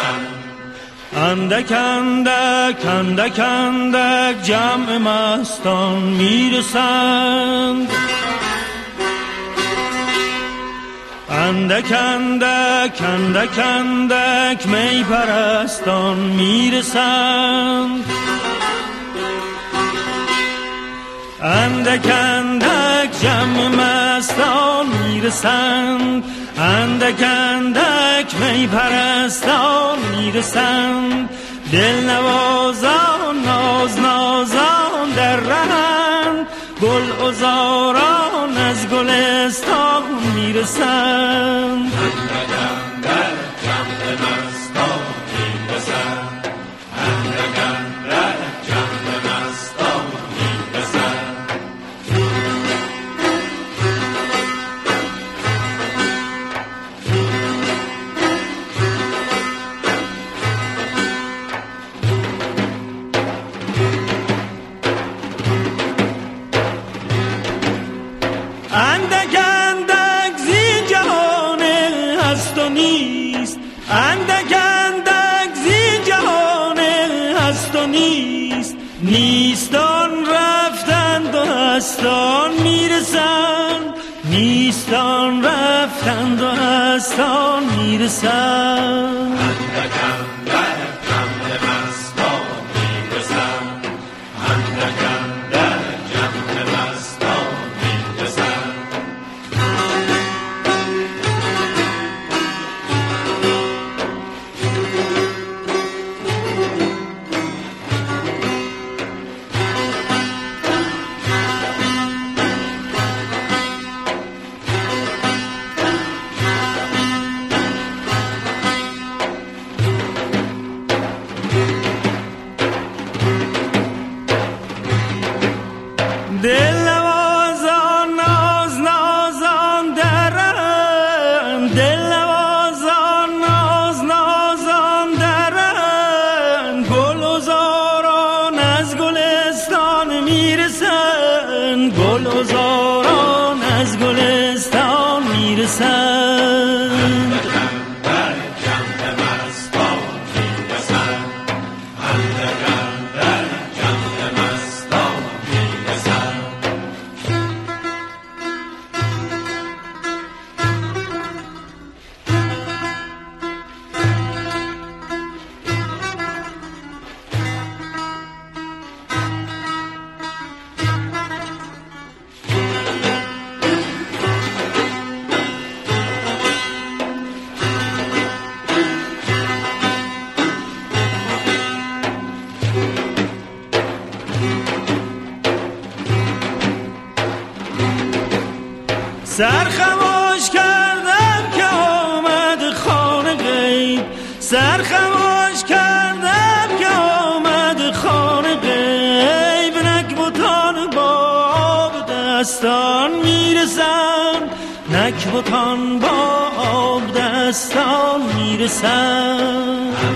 اندک اندک اندک اندک جمع مستان میرسند، اندک اندک اندک اندک می پرستان میرسند، اندک اندک جمع مستان میرسند، اندک اندک می پرستان میرسند. دل نوازان ناز نازان در رهند، گل عذاران از گلستان میرسند. اندک اندک جمع مستان میرسند، اندک اندک جمع مستان میرسند. اندک اندک زین جهان هست و نیست، اندک اندک زین جهان هست و نیست. نیستان رفتند و هستان میرسند، نیستان رفتند و هستان میرسند. اندک اندک جمع مستان میرسند، اندک اندک جمع مستان میرسند. دل نوازان ناز نازان درند، دل نوازان ناز نازان درند. گل عذاران از گلستان میرسند، گل عذاران از گلستان میرسند. اندک جمع مستان میرسند، اندک اندک جمع مستان میرسند. سرخموش کردم که آمد خانه غیب، سرخموش کردم که آمد خانه غیب. نکبتان با آب دستان میرسند، نکبتان با آب دستان میرسند.